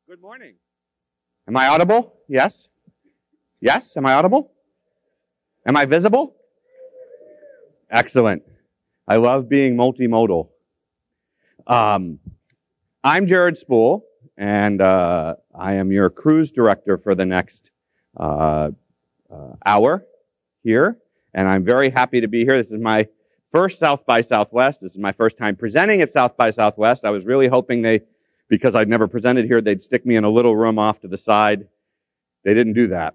Good morning. Am I audible? Yes? Yes? Am I audible? Am I visible? Excellent. I love being multimodal. I'm Jared Spool, and I am your cruise director for the next hour here, and I'm very happy to be here. This is my first South by Southwest. This is my first time presenting at South by Southwest. I was really hoping because I'd never presented here, they'd stick me in a little room off to the side. They didn't do that.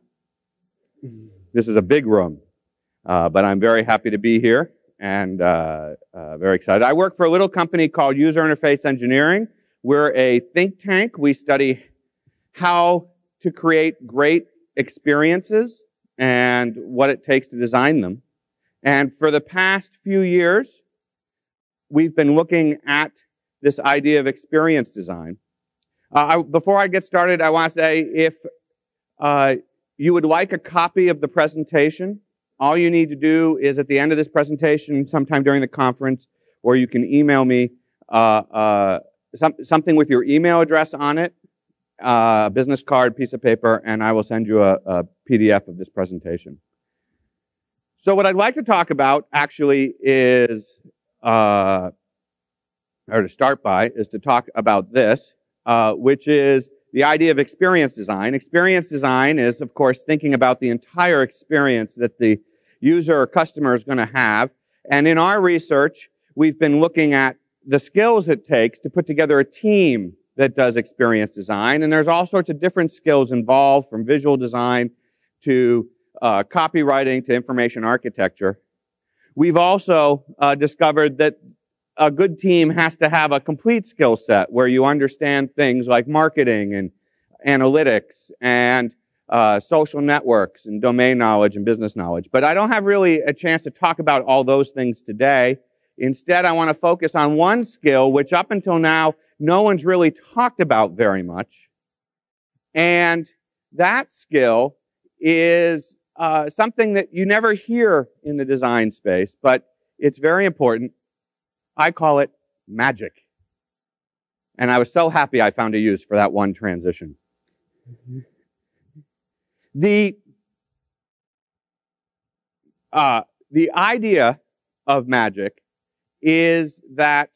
This is a big room, but I'm very happy to be here and very excited. I work for a little company called User Interface Engineering. We're a think tank. We study how to create great experiences and what it takes to design them. And for the past few years, we've been looking at this idea of experience design. Before I get started, I want to say if you would like a copy of the presentation, all you need to do is at the end of this presentation, sometime during the conference, or you can email me something with your email address on it, a business card, piece of paper, and I will send you a PDF of this presentation. So what I'd like to talk about actually is, or to start by, is to talk about this, which is the idea of experience design. Experience design is, of course, thinking about the entire experience that the user or customer is going to have. And in our research, we've been looking at the skills it takes to put together a team that does experience design. And there's all sorts of different skills involved, from visual design to copywriting to information architecture. We've also discovered that a good team has to have a complete skill set where you understand things like marketing and analytics and social networks and domain knowledge and business knowledge. But I don't have really a chance to talk about all those things today. Instead, I want to focus on one skill which up until now no one's really talked about very much. And that skill is something that you never hear in the design space, but it's very important. I call it magic. And I was so happy I found a use for that one transition. The idea of magic is that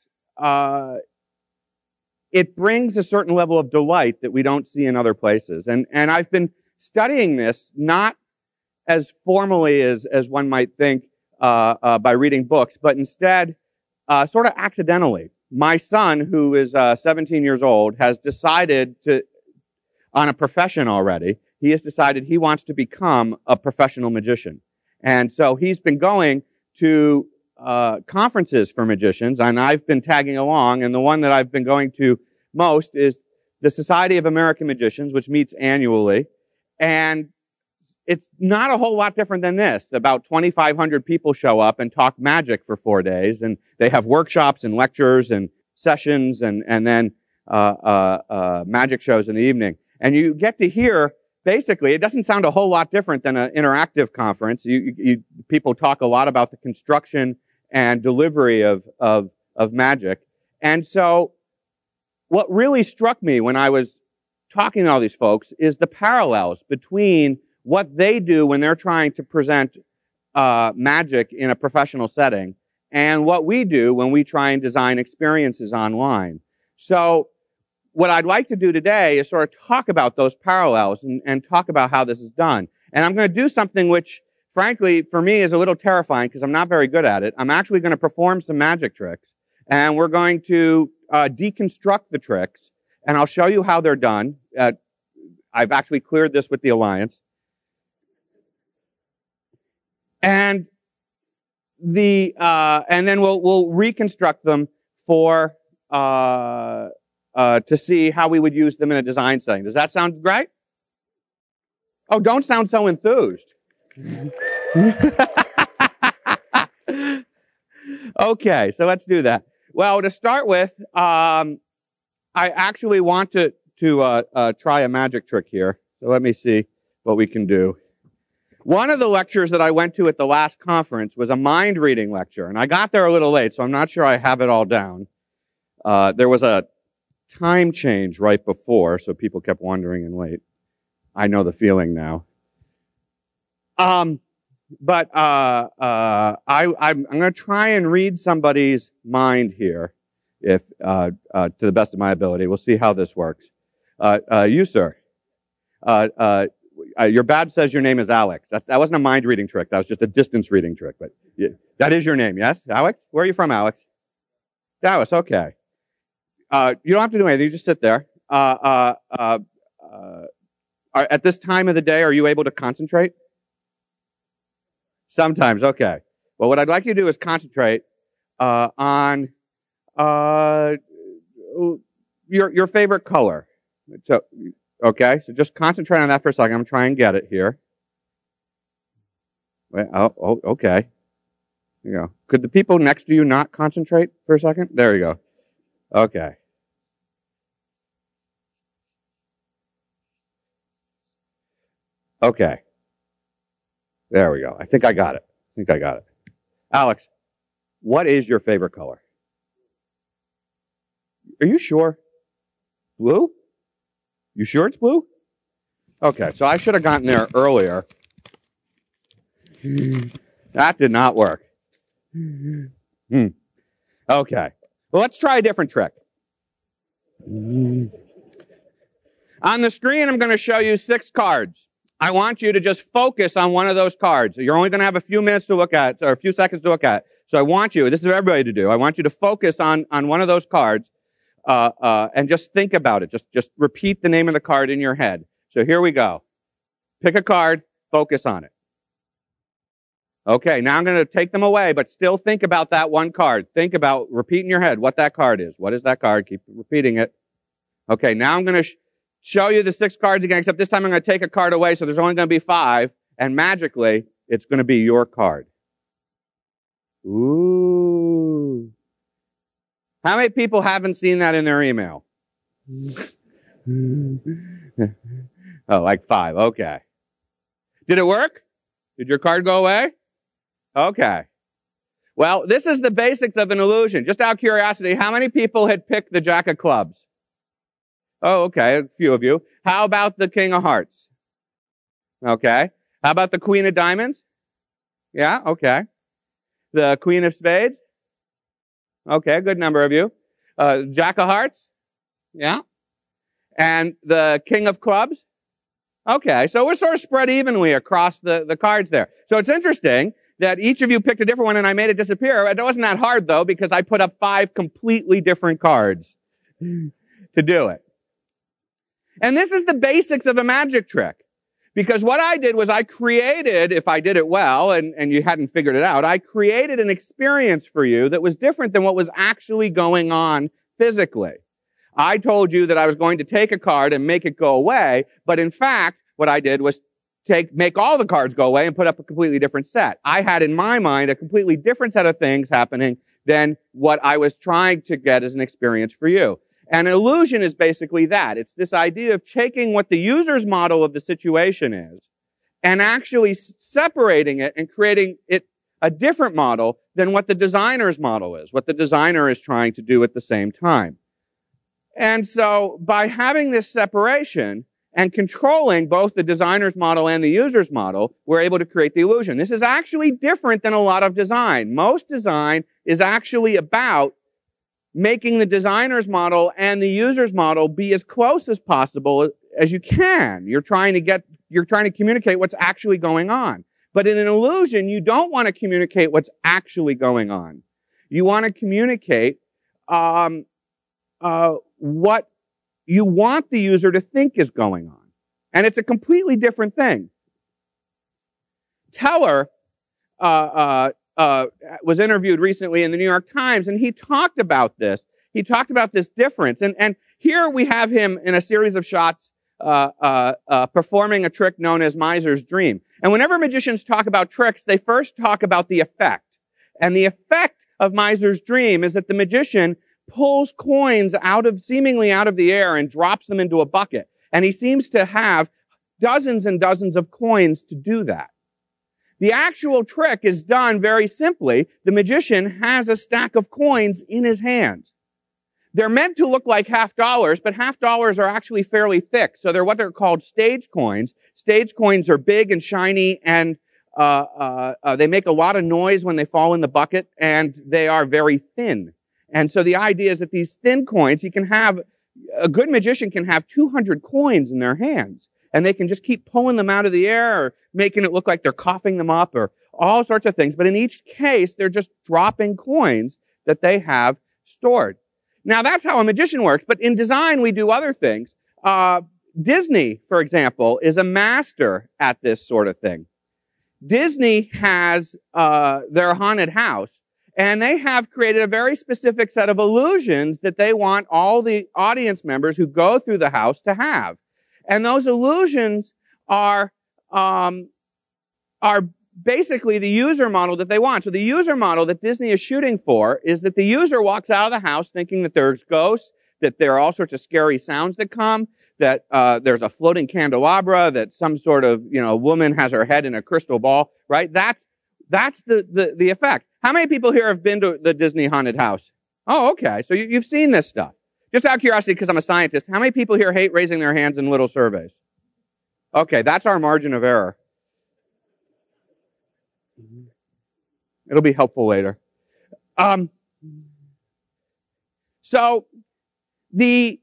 it brings a certain level of delight that we don't see in other places. And I've been studying this not as formally as one might think by reading books, but instead sort of accidentally. My son, who is 17 years old, has decided on a profession already. He has decided he wants to become a professional magician. And so he's been going to conferences for magicians, and I've been tagging along, and the one that I've been going to most is the Society of American Magicians, which meets annually. And it's not a whole lot different than this. About 2,500 people show up and talk magic for 4 days, and they have workshops and lectures and sessions and then magic shows in the evening. And you get to hear, basically, it doesn't sound a whole lot different than an interactive conference. People talk a lot about the construction and delivery of magic. And so what really struck me when I was talking to all these folks is the parallels between what they do when they're trying to present magic in a professional setting and what we do when we try and design experiences online. So what I'd like to do today is sort of talk about those parallels and talk about how this is done. And I'm going to do something which, frankly, for me is a little terrifying because I'm not very good at it. I'm actually going to perform some magic tricks, and we're going to deconstruct the tricks, and I'll show you how they're done. I've actually cleared this with the Alliance. And then we'll reconstruct them for to see how we would use them in a design setting. Does that sound great? Oh, don't sound so enthused. Okay, so let's do that. Well, to start with, I actually want to try a magic trick here. So let me see what we can do. One of the lectures that I went to at the last conference was a mind reading lecture, and I got there a little late, so I'm not sure I have it all down. There was a time change right before, so people kept wondering and late. I know the feeling now. I'm going to try and read somebody's mind here, if to the best of my ability. We'll see how this works. You, sir. Your badge says your name is Alex. That wasn't a mind reading trick. That was just a distance reading trick. But that is your name, yes, Alex? Where are you from, Alex? Dallas. Okay. You don't have to do anything. You just sit there. At this time of the day, are you able to concentrate? Sometimes. Okay. Well, what I'd like you to do is concentrate on your favorite color. So, okay. So just concentrate on that for a second. I'm going to try and get it here. Okay. There you go. Could the people next to you not concentrate for a second? There you go. Okay. Okay. There we go. I think I got it. Alex, what is your favorite color? Are you sure? Blue? You sure it's blue? Okay, so I should have gotten there earlier. That did not work. Okay. Well, let's try a different trick. On the screen, I'm going to show you 6 cards. I want you to just focus on one of those cards. You're only going to have a few minutes to look at, or a few seconds to look at. So I want you, this is for everybody to do, I want you to focus on one of those cards, and just think about it. Just repeat the name of the card in your head. So here we go. Pick a card, focus on it. Okay, now I'm going to take them away, but still think about that one card. Think about, repeat in your head what that card is. What is that card? Keep repeating it. Okay, now I'm going to show you the 6 cards again, except this time I'm going to take a card away, so there's only going to be 5, and magically, it's going to be your card. Ooh. How many people haven't seen that in their email? Oh, like 5. Okay. Did it work? Did your card go away? Okay. Well, this is the basics of an illusion. Just out of curiosity, how many people had picked the Jack of Clubs? Oh, okay, a few of you. How about the King of Hearts? Okay. How about the Queen of Diamonds? Yeah, okay. The Queen of Spades? Okay, a good number of you. Jack of Hearts? Yeah. And the King of Clubs? Okay, so we're sort of spread evenly across the cards there. So it's interesting that each of you picked a different one and I made it disappear. It wasn't that hard, though, because I put up 5 completely different cards to do it. And this is the basics of a magic trick. Because what I did was I created, if I did it well, and you hadn't figured it out, I created an experience for you that was different than what was actually going on physically. I told you that I was going to take a card and make it go away, but in fact, what I did was make all the cards go away and put up a completely different set. I had in my mind a completely different set of things happening than what I was trying to get as an experience for you. And illusion is basically that. It's this idea of taking what the user's model of the situation is and actually separating it and creating it a different model than what the designer's model is, what the designer is trying to do at the same time. And so by having this separation and controlling both the designer's model and the user's model, we're able to create the illusion. This is actually different than a lot of design. Most design is actually about making the designer's model and the user's model be as close as possible as you can. You're trying to communicate what's actually going on. But in an illusion, you don't want to communicate what's actually going on. You want to communicate what you want the user to think is going on. And it's a completely different thing. Teller was interviewed recently in the New York Times, and he talked about this. He talked about this difference. And here we have him in a series of shots performing a trick known as Miser's Dream. And whenever magicians talk about tricks, they first talk about the effect. And the effect of Miser's Dream is that the magician pulls coins seemingly out of the air and drops them into a bucket. And he seems to have dozens and dozens of coins to do that. The actual trick is done very simply. The magician has a stack of coins in his hand. They're meant to look like half dollars, but half dollars are actually fairly thick. So they're what they're called stage coins. Stage coins are big and shiny, and they make a lot of noise when they fall in the bucket, and they are very thin. And so the idea is that these thin coins, a good magician can have 200 coins in their hands, and they can just keep pulling them out of the air or making it look like they're coughing them up or all sorts of things. But in each case, they're just dropping coins that they have stored. Now, that's how a magician works, but in design, we do other things. Disney, for example, is a master at this sort of thing. Disney has their haunted house, and they have created a very specific set of illusions that they want all the audience members who go through the house to have. And those illusions are basically the user model that they want. So the user model that Disney is shooting for is that the user walks out of the house thinking that there's ghosts, that there are all sorts of scary sounds that come, that there's a floating candelabra, that some sort of, woman has her head in a crystal ball, right? That's the effect. How many people here have been to the Disney haunted house? Oh, okay. So you've seen this stuff. Just out of curiosity, because I'm a scientist, how many people here hate raising their hands in little surveys? Okay, that's our margin of error. It'll be helpful later. So this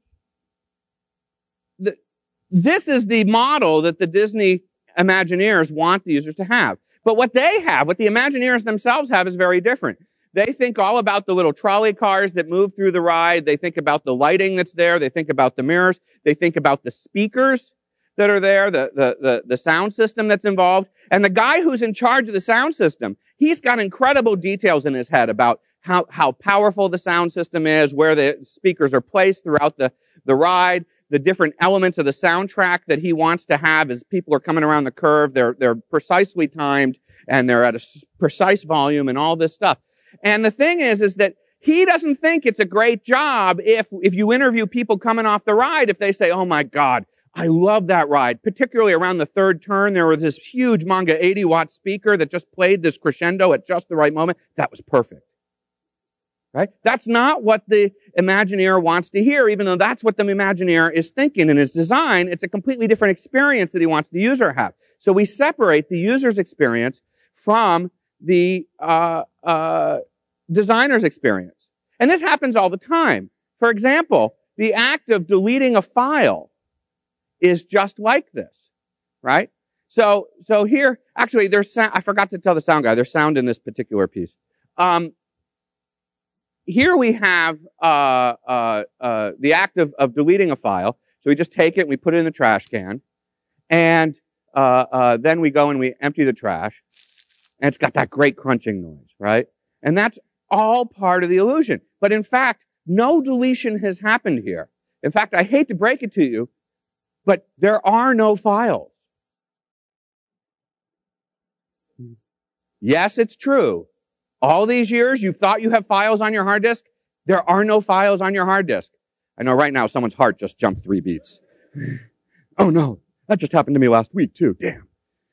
is the model that the Disney Imagineers want the users to have. But what the Imagineers themselves have is very different. They think all about the little trolley cars that move through the ride. They think about the lighting that's there. They think about the mirrors. They think about the speakers that are there, the sound system that's involved. And the guy who's in charge of the sound system, he's got incredible details in his head about how powerful the sound system is, where the speakers are placed throughout the ride, the different elements of the soundtrack that he wants to have as people are coming around the curve. They're precisely timed, and they're at a precise volume and all this stuff. And the thing is that he doesn't think it's a great job if you interview people coming off the ride, if they say, oh my God, I love that ride. Particularly around the third turn, there was this huge Manga 80-watt speaker that just played this crescendo at just the right moment. That was perfect. Right? That's not what the Imagineer wants to hear, even though that's what the Imagineer is thinking in his design. It's a completely different experience that he wants the user to have. So we separate the user's experience from the designer's experience. And this happens all the time. For example, the act of deleting a file is just like this, right? So here, actually, there's sound. I forgot to tell the sound guy, there's sound in this particular piece. Here we have the act of deleting a file. So we just take it and we put it in the trash can, and then we go and we empty the trash, and it's got that great crunching noise, right? And that's all part of the illusion. But in fact, no deletion has happened here. In fact, I hate to break it to you, but there are no files. Yes, it's true. All these years, you've thought you have files on your hard disk. There are no files on your hard disk. I know right now someone's heart just jumped 3 beats. Oh no, that just happened to me last week too. Damn.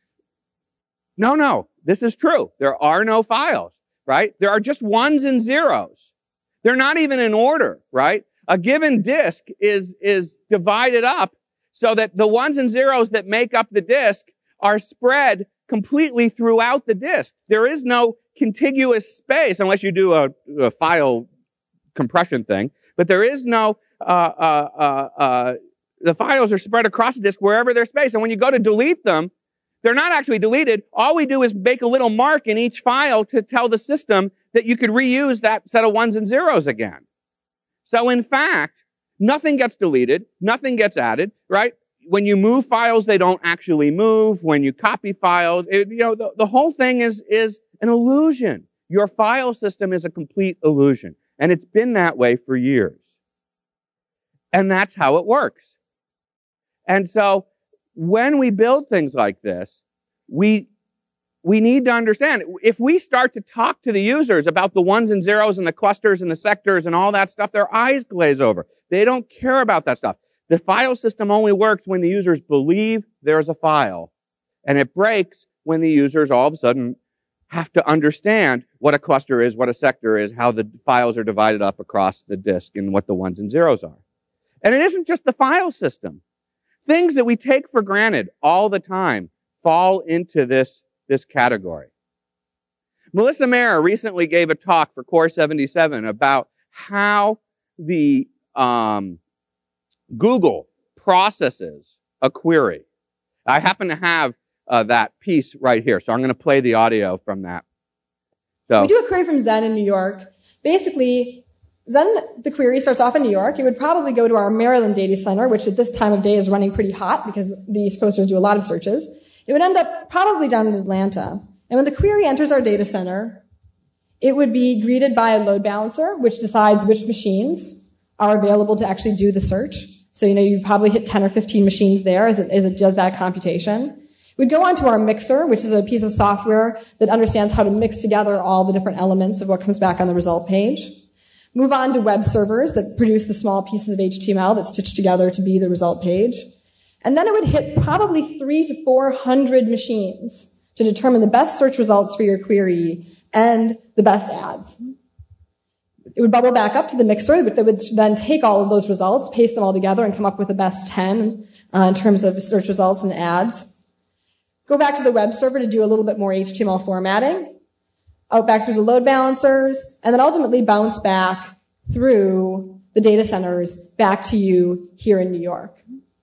No, this is true. There are no files, right? There are just ones and zeros. They're not even in order, right? A given disk is divided up so that the ones and zeros that make up the disk are spread completely throughout the disk. There is no contiguous space unless you do a file compression thing, but there is no, the files are spread across the disk wherever there's space. And when you go to delete them, they're not actually deleted. All we do is make a little mark in each file to tell the system that you could reuse that set of ones and zeros again. So in fact, nothing gets deleted, nothing gets added, right? When you move files, they don't actually move. When you copy files, the whole thing is an illusion. Your file system is a complete illusion. And it's been that way for years. And that's how it works. And so when we build things like this, we need to understand, if we start to talk to the users about the ones and zeros and the clusters and the sectors and all that stuff, their eyes glaze over. They don't care about that stuff. The file system only works when the users believe there's a file. And it breaks when the users all of a sudden have to understand what a cluster is, what a sector is, how the files are divided up across the disk, and what the ones and zeros are. And it isn't just the file system. Things that we take for granted all the time fall into this category. Melissa Mayer recently gave a talk for Core 77 about how the Google processes a query. I happen to have that piece right here, so I'm going to play the audio from that. So, we do a query from Zen in New York. Basically, Zen, the query starts off in New York. It would probably go to our Maryland data center, which at this time of day is running pretty hot because the East Coasters do a lot of searches. It would end up probably down in Atlanta. And when the query enters our data center, it would be greeted by a load balancer, which decides which machines are available to actually do the search. So, you probably hit 10 or 15 machines there as it does that computation. We'd go on to our mixer, which is a piece of software that understands how to mix together all the different elements of what comes back on the result page. Move on to web servers that produce the small pieces of HTML that stitch together to be the result page. And then it would hit probably 300 to 400 machines to determine the best search results for your query and the best ads. It would bubble back up to the mixer that would then take all of those results, paste them all together, and come up with the best 10 in terms of search results and ads. Go back to the web server to do a little bit more HTML formatting, out back through the load balancers, and then ultimately bounce back through the data centers back to you here in New York.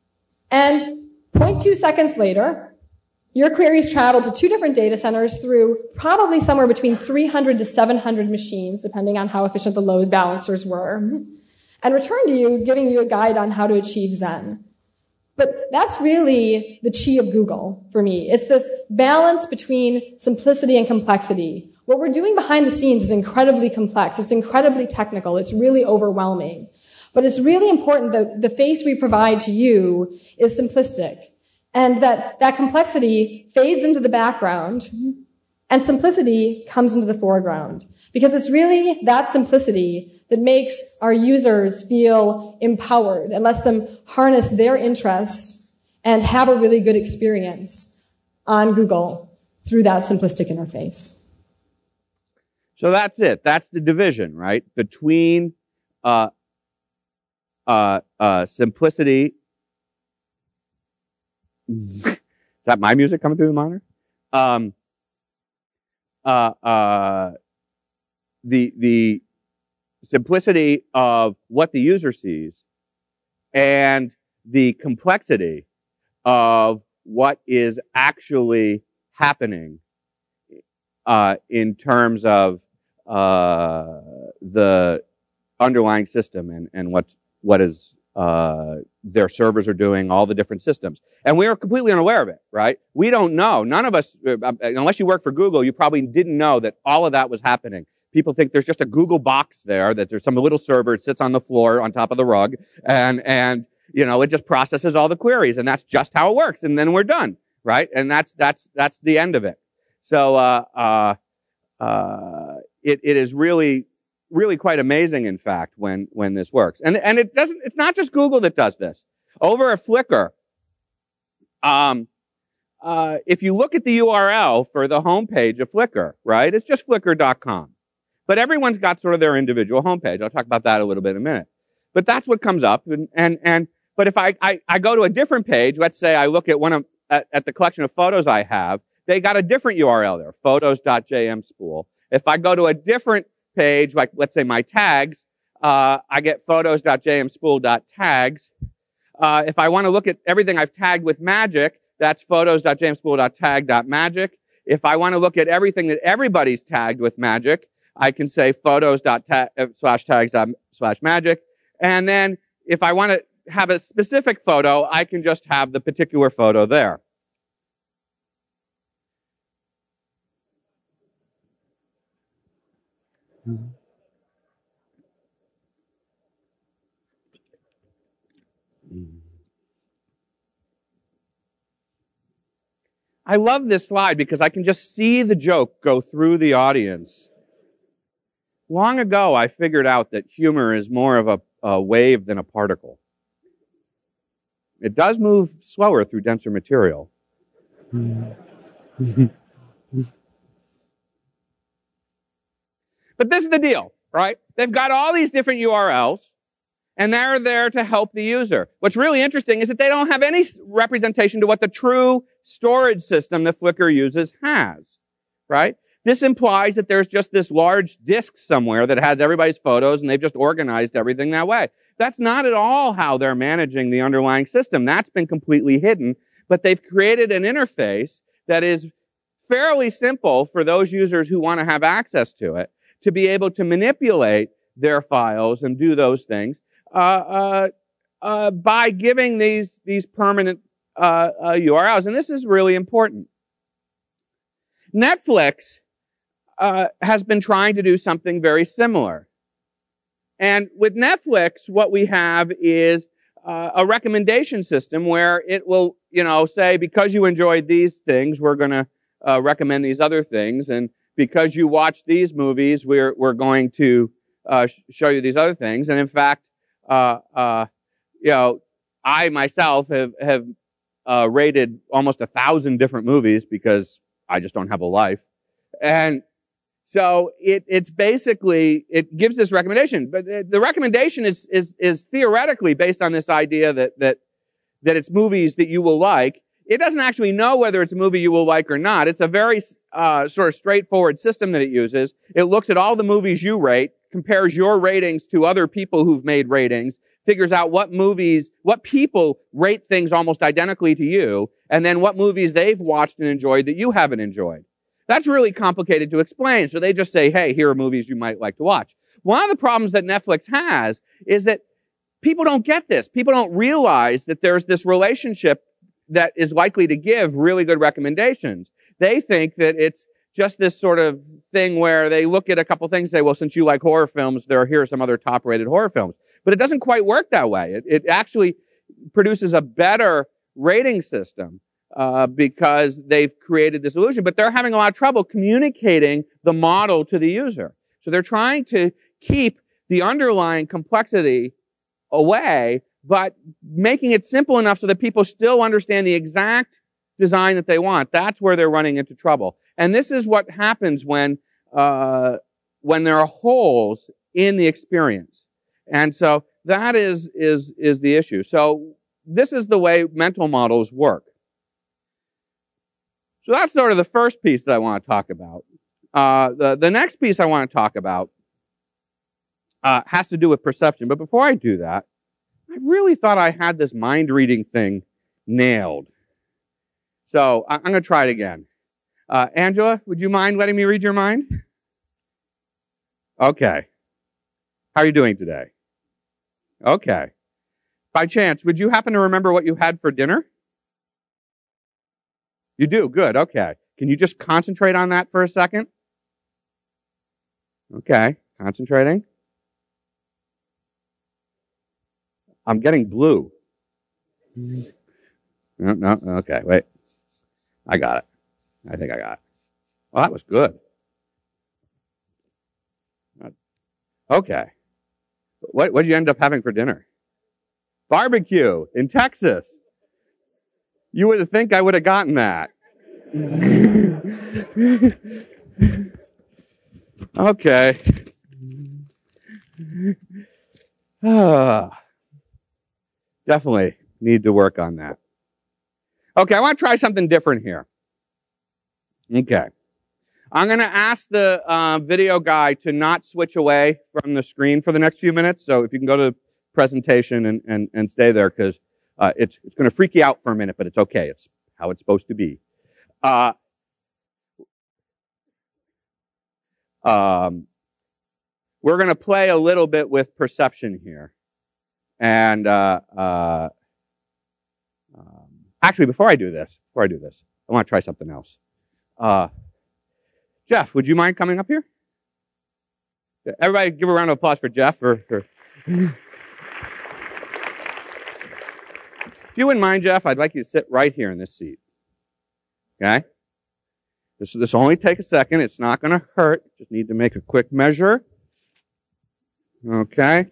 And 0.2 seconds later, your queries travel to 2 different data centers through probably somewhere between 300 to 700 machines, depending on how efficient the load balancers were, and return to you, giving you a guide on how to achieve Zen. But that's really the chi of Google for me. It's this balance between simplicity and complexity. What we're doing behind the scenes is incredibly complex. It's incredibly technical. It's really overwhelming. But it's really important that the face we provide to you is simplistic, and that complexity fades into the background and simplicity comes into the foreground. Because it's really that simplicity that makes our users feel empowered and lets them harness their interests and have a really good experience on Google through that simplistic interface. So that's it. That's the division, right? Between simplicity. Is that my music coming through the monitor? The simplicity of what the user sees and the complexity of what is actually happening in terms of the underlying system and what is their servers are doing, all the different systems. And we are completely unaware of it, right? We don't know. None of us, unless you work for Google, you probably didn't know that all of that was happening. People think there's just a Google box there, that there's some little server, it sits on the floor on top of the rug, and it just processes all the queries, and that's just how it works, and then we're done, right? And that's the end of it. So, it is really quite amazing, in fact, when this works. And it's not just Google that does this. Over at Flickr, if you look at the URL for the homepage of Flickr, right, it's just flickr.com. But everyone's got sort of their individual homepage. I'll talk about that a little bit in a minute. But that's what comes up. But if I go to a different page, let's say I look at the collection of photos I have, they got a different URL there, photos.jmspool. If I go to a different page, like let's say my tags, I get photos.jmspool.tags. If I want to look at everything I've tagged with magic, that's photos.jmspool.tag.magic. If I want to look at everything that everybody's tagged with magic, I can say photos.tags.magic. And then if I want to have a specific photo, I can just have the particular photo there. I love this slide because I can just see the joke go through the audience. Long ago, I figured out that humor is more of a wave than a particle. It does move slower through denser material. But this is the deal, right? They've got all these different URLs, and they're there to help the user. What's really interesting is that they don't have any representation to what the true storage system that Flickr uses has, right? This implies that there's just this large disk somewhere that has everybody's photos, and they've just organized everything that way. That's not at all how they're managing the underlying system. That's been completely hidden, but they've created an interface that is fairly simple for those users who want to have access to it, to be able to manipulate their files and do those things by giving these permanent URLs. And this is really important. Netflix has been trying to do something very similar. And with Netflix, what we have is a recommendation system where it will, say, because you enjoyed these things, we're going to recommend these other things. And because you watched these movies, we're going to show you these other things. And in fact, I myself have rated almost 1,000 different movies because I just don't have a life. And so it's basically, it gives this recommendation, but the recommendation is theoretically based on this idea that it's movies that you will like. It doesn't actually know whether it's a movie you will like or not. It's a very sort of straightforward system that it uses. It looks at all the movies you rate, compares your ratings to other people who've made ratings, figures out what people rate things almost identically to you, and then what movies they've watched and enjoyed that you haven't enjoyed. That's really complicated to explain. So they just say, hey, here are movies you might like to watch. One of the problems that Netflix has is that people don't get this. People don't realize that there's this relationship that is likely to give really good recommendations. They think that it's just this sort of thing where they look at a couple things and say, well, since you like horror films, here are some other top-rated horror films. But it doesn't quite work that way. It actually produces a better rating system because they've created this illusion. But they're having a lot of trouble communicating the model to the user. So they're trying to keep the underlying complexity away, but making it simple enough so that people still understand the exact design that they want. That's where they're running into trouble. And this is what happens when there are holes in the experience. And so that is the issue. So this is the way mental models work. So that's sort of the first piece that I want to talk about. The next piece I want to talk about has to do with perception. But before I do that, I really thought I had this mind-reading thing nailed. So I'm going to try it again. Angela, would you mind letting me read your mind? Okay. How are you doing today? Okay. By chance, would you happen to remember what you had for dinner? You do? Good. Okay. Can you just concentrate on that for a second? Okay. Concentrating. I'm getting blue. No. Okay. Wait. I got it. I think I got it. Well, that was good. Okay. What did you end up having for dinner? Barbecue in Texas. You would think I would have gotten that. Okay. Definitely need to work on that. Okay, I want to try something different here. Okay. I'm going to ask the video guy to not switch away from the screen for the next few minutes. So if you can go to presentation and stay there, because it's going to freak you out for a minute, but it's okay. It's how it's supposed to be. We're going to play a little bit with perception here. And actually, before I do this, I want to try something else. Jeff, would you mind coming up here? Everybody give a round of applause for Jeff. If you wouldn't mind, Jeff, I'd like you to sit right here in this seat. Okay? This will only take a second. It's not going to hurt. Just need to make a quick measure. Okay?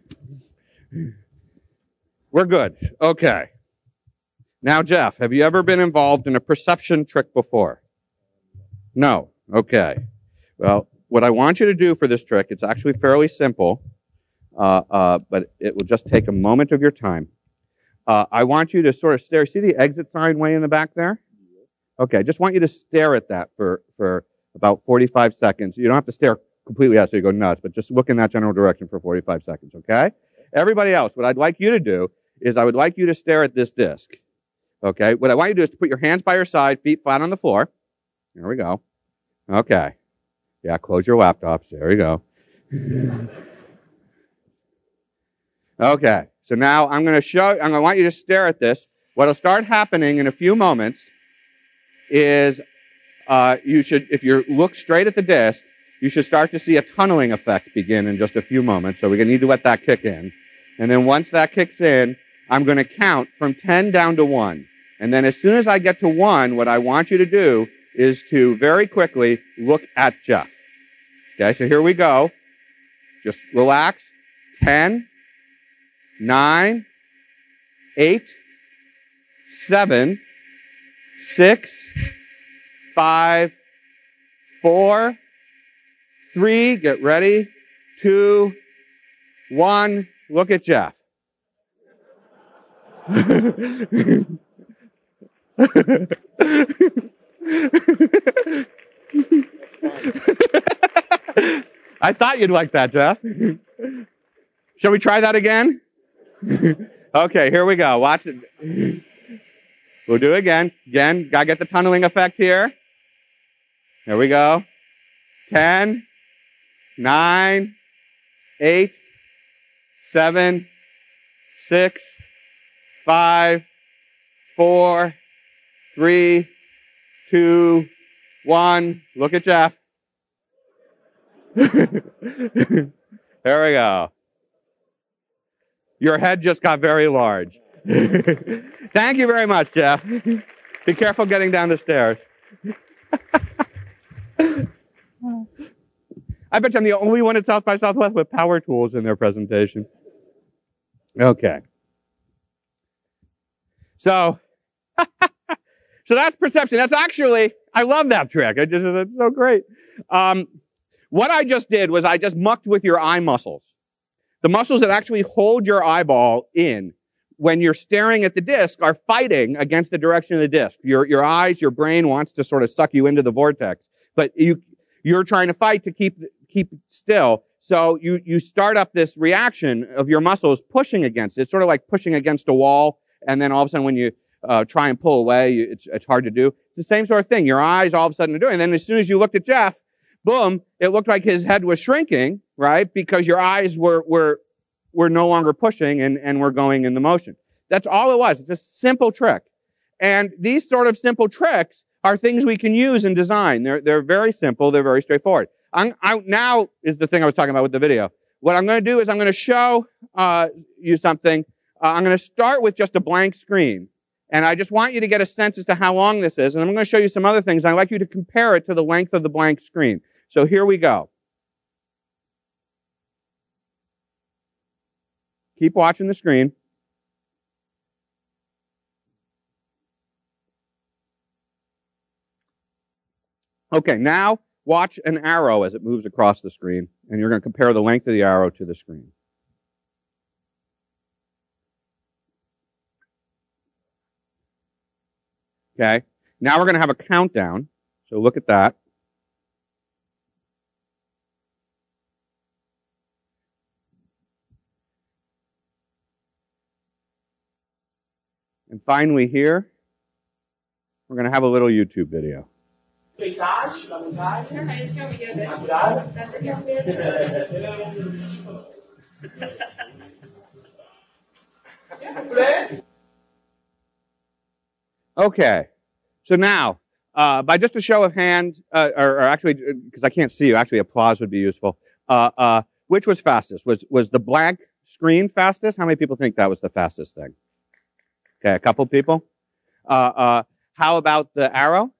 We're good. Okay. Now, Jeff, have you ever been involved in a perception trick before? No. Okay. Well, what I want you to do for this trick, it's actually fairly simple, but it will just take a moment of your time. I want you to sort of stare. See the exit sign way in the back there? Okay, I just want you to stare at that for about 45 seconds. You don't have to stare completely out so you go nuts, but just look in that general direction for 45 seconds, okay? Everybody else, what I'd like you to do is I would like you to stare at this disc, okay? What I want you to do is to put your hands by your side, feet flat on the floor. There we go. Okay. Yeah, close your laptops. There we go. Okay, so now I'm going to want you to stare at this. What'll start happening in a few moments is if you look straight at the disc, you should start to see a tunneling effect begin in just a few moments. So we're going to need to let that kick in. And then once that kicks in, I'm going to count from 10 down to 1. And then as soon as I get to 1, what I want you to do is to very quickly look at Jeff. Okay, so here we go. Just relax. 10, 9, 8, 7, 6, 5, 4, 3, get ready, 2, 1, look at Jeff. I thought you'd like that, Jeff. Shall we try that again? Okay, here we go. Watch it. We'll do it again. Again, gotta get the tunneling effect here. Here we go. 10, 9, 8, 7, 6, 5, 4, 3, 2, 1. Look at Jeff. There we go. Your head just got very large. Thank you very much, Jeff. Be careful getting down the stairs. I bet you I'm the only one at South by Southwest with power tools in their presentation. Okay. So that's perception. That's actually, I love that trick. It's so great. What I just did was I just mucked with your eye muscles. The muscles that actually hold your eyeball in when you're staring at the disc are fighting against the direction of the disc. Your eyes, your brain wants to sort of suck you into the vortex, but you're trying to fight to keep still. So you start up this reaction of your muscles pushing against it. It's sort of like pushing against a wall, and then all of a sudden when you try and pull away, it's hard to do. It's the same sort of thing. Your eyes all of a sudden are doing. And then as soon as you looked at Jeff, boom, it looked like his head was shrinking, right? Because your eyes were no longer pushing and were going in the motion. That's all it was. It's a simple trick. And these sort of simple tricks are things we can use in design. They're very simple. They're very straightforward. Now is the thing I was talking about with the video. What I'm going to do is I'm going to show you something. I'm going to start with just a blank screen. And I just want you to get a sense as to how long this is. And I'm going to show you some other things. I'd like you to compare it to the length of the blank screen. So here we go. Keep watching the screen. Okay, now watch an arrow as it moves across the screen. And you're going to compare the length of the arrow to the screen. Okay, now we're going to have a countdown. So look at that. And finally here, we're going to have a little YouTube video. Okay, so now, by just a show of hands, or actually, because I can't see you, actually applause would be useful. Which was fastest? Was the blank screen fastest? How many people think that was the fastest thing? Okay, a couple people. How about the arrow?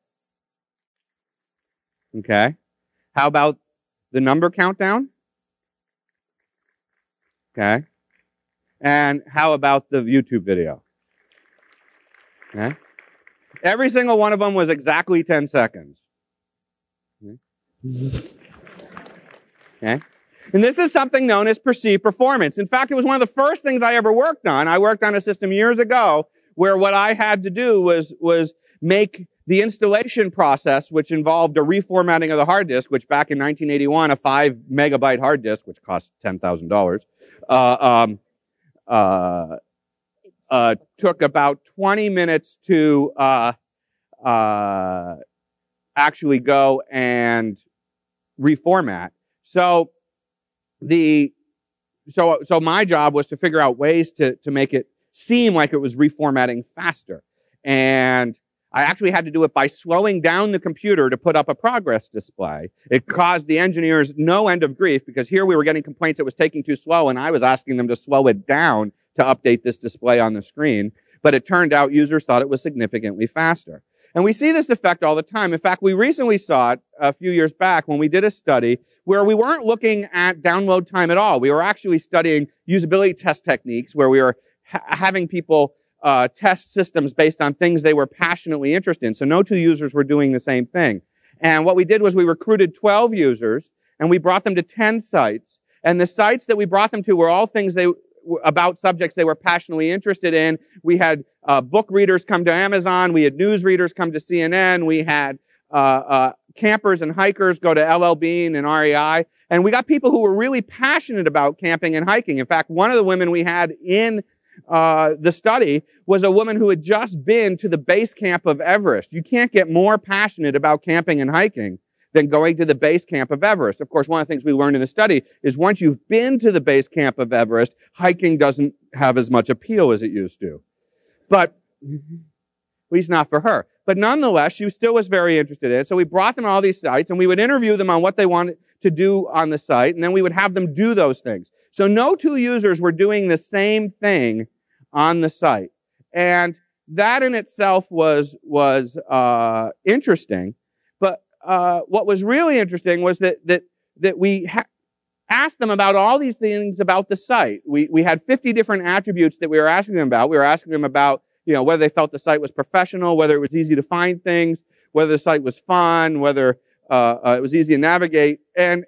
Okay. How about the number countdown? Okay. And how about the YouTube video? Okay. Every single one of them was exactly 10 seconds. Okay. Okay? And this is something known as perceived performance. In fact, it was one of the first things I ever worked on. I worked on a system years ago where what I had to do was make the installation process, which involved a reformatting of the hard disk, which back in 1981, a 5 megabyte hard disk, which cost $10,000, took about 20 minutes to actually go and reformat. So my job was to figure out ways to make it seem like it was reformatting faster. And I actually had to do it by slowing down the computer to put up a progress display. It caused the engineers no end of grief because here we were getting complaints it was taking too slow, and I was asking them to slow it down to update this display on the screen. But it turned out users thought it was significantly faster. And we see this effect all the time. In fact, we recently saw it a few years back when we did a study where we weren't looking at download time at all. We were actually studying usability test techniques where we were having people test systems based on things they were passionately interested in. So no two users were doing the same thing. And what we did was we recruited 12 users and we brought them to 10 sites. And the sites that we brought them to were all things about subjects they were passionately interested in. We had book readers come to Amazon. We had news readers come to CNN. We had campers and hikers go to LL Bean and REI. And we got people who were really passionate about camping and hiking. In fact, one of the women we had in the study was a woman who had just been to the base camp of Everest. You can't get more passionate about camping and hiking than going to the base camp of Everest. At course, one of the things we learned in the study is once you've been to the base camp of Everest, hiking doesn't have as much appeal as it used to. But, at least not for her. But nonetheless, she still was very interested in it. So we brought them to all these sites, and we would interview them on what they wanted to do on the site, and then we would have them do those things. So no two users were doing the same thing on the site. And that in itself was interesting. But what was really interesting was that we asked them about all these things about the site. We had 50 different attributes that we were asking them about. We were asking them about, whether they felt the site was professional, whether it was easy to find things, whether the site was fun, whether it was easy to navigate. And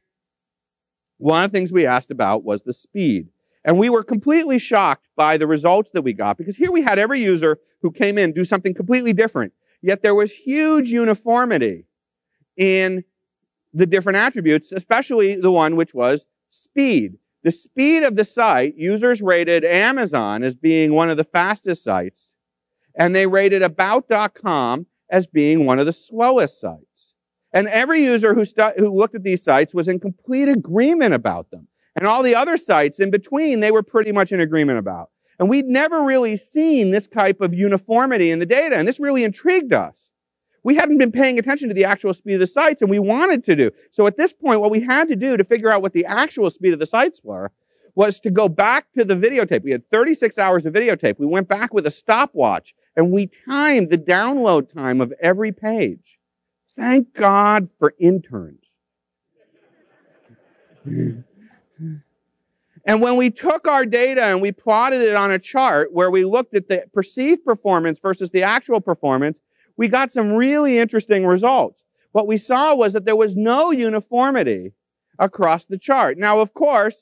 one of the things we asked about was the speed. And we were completely shocked by the results that we got, because here we had every user who came in do something completely different. Yet there was huge uniformity in the different attributes, especially the one which was speed. The speed of the site, users rated Amazon as being one of the fastest sites, and they rated About.com as being one of the slowest sites. And every user who looked at these sites was in complete agreement about them. And all the other sites in between, they were pretty much in agreement about. And we'd never really seen this type of uniformity in the data, and this really intrigued us. We hadn't been paying attention to the actual speed of the sites, and we wanted to do. So at this point, what we had to do to figure out what the actual speed of the sites were was to go back to the videotape. We had 36 hours of videotape. We went back with a stopwatch, and we timed the download time of every page. Thank God for interns. And when we took our data and we plotted it on a chart where we looked at the perceived performance versus the actual performance, we got some really interesting results. What we saw was that there was no uniformity across the chart. Now, of course,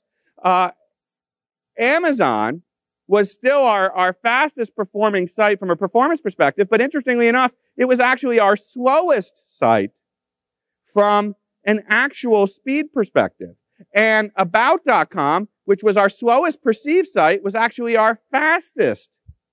Amazon was still our fastest performing site from a performance perspective, but interestingly enough, it was actually our slowest site from an actual speed perspective. And About.com, which was our slowest perceived site, was actually our fastest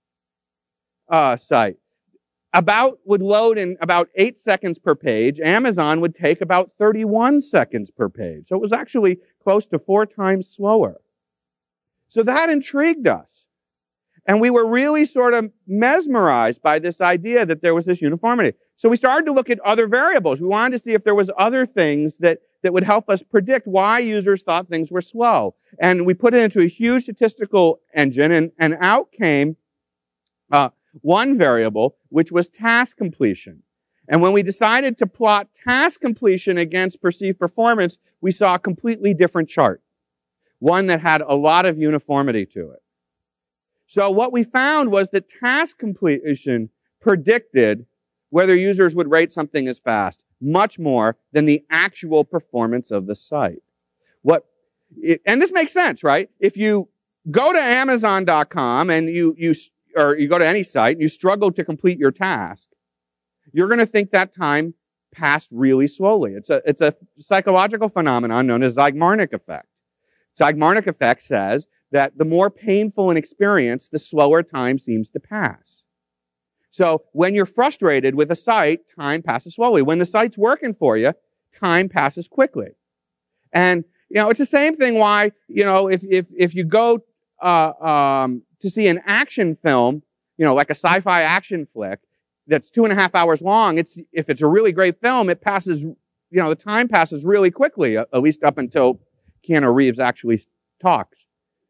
site. About would load in about 8 seconds per page. Amazon would take about 31 seconds per page. So it was actually close to 4 times slower. So that intrigued us. And we were really sort of mesmerized by this idea that there was this uniformity. So we started to look at other variables. We wanted to see if there was other things that would help us predict why users thought things were slow. And we put it into a huge statistical engine, and out came one variable, which was task completion. And when we decided to plot task completion against perceived performance, we saw a completely different chart, one that had a lot of uniformity to it. So what we found was that task completion predicted whether users would rate something as fast much more than the actual performance of the site. And this makes sense, right? If you go to Amazon.com and you go to any site and you struggle to complete your task, you're going to think that time passed really slowly. It's a psychological phenomenon known as Zeigarnik effect. Zeigarnik effect says that the more painful an experience, the slower time seems to pass. So when you're frustrated with a site, time passes slowly. When the site's working for you, time passes quickly. And, it's the same thing why, if you go to see an action film, like a sci-fi action flick that's 2.5 hours long, if it's a really great film, it passes, the time passes really quickly, at least up until Keanu Reeves actually talks.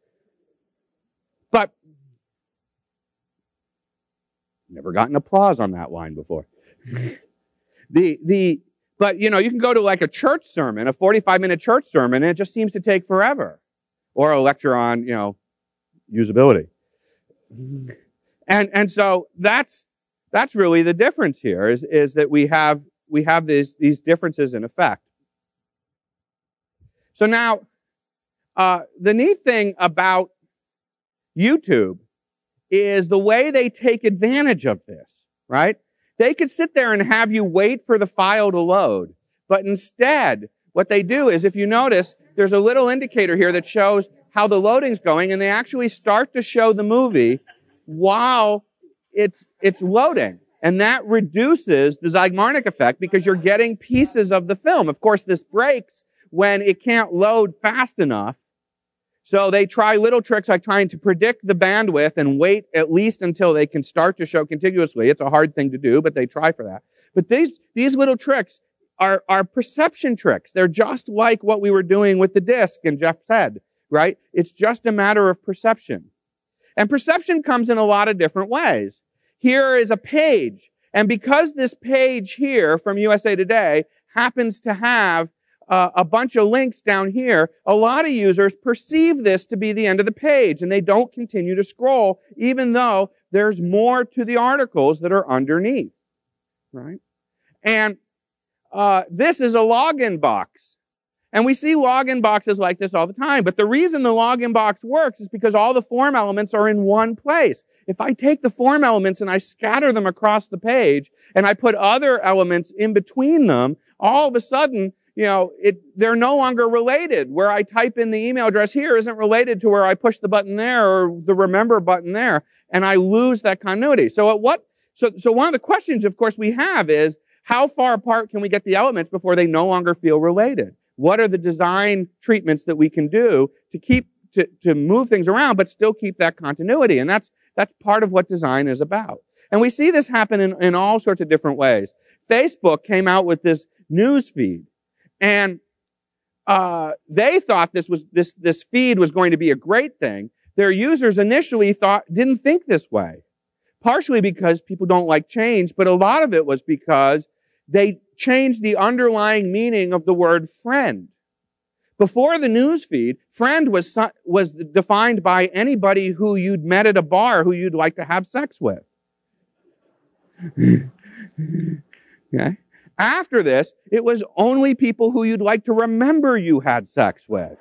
But never gotten applause on that line before. But you can go to like a church sermon, a 45-minute church sermon, and it just seems to take forever. Or a lecture on, usability. And so that's really the difference here is that we have these differences in effect. So now, the neat thing about YouTube is the way they take advantage of this, right? They could sit there and have you wait for the file to load. But instead, what they do is, if you notice, there's a little indicator here that shows how the loading's going, and they actually start to show the movie while it's loading. And that reduces the Zeigarnik effect because you're getting pieces of the film. Of course, this breaks when it can't load fast enough. So they try little tricks like trying to predict the bandwidth and wait at least until they can start to show contiguously. It's a hard thing to do, but they try for that. But these little tricks are perception tricks. They're just like what we were doing with the disk, and Jeff said, right? It's just a matter of perception. And perception comes in a lot of different ways. Here is a page. And because this page here from USA Today happens to have a bunch of links down here, a lot of users perceive this to be the end of the page, and they don't continue to scroll, even though there's more to the articles that are underneath, right? And this is a login box. And we see login boxes like this all the time, but the reason the login box works is because all the form elements are in one place. If I take the form elements and I scatter them across the page, and I put other elements in between them, all of a sudden, they're no longer related. Where I type in the email address here isn't related to where I push the button there or the remember button there, and I lose that continuity. So one of the questions, of course, we have is, how far apart can we get the elements before they no longer feel related? What are the design treatments that we can do to move things around but still keep that continuity? And that's part of what design is about. And we see this happen in all sorts of different ways. Facebook came out with this news feed. And they thought this feed was going to be a great thing. Their users initially didn't think this way. Partially because people don't like change, but a lot of it was because they changed the underlying meaning of the word friend. Before the news feed, friend was defined by anybody who you'd met at a bar who you'd like to have sex with. Okay? After this, it was only people who you'd like to remember you had sex with.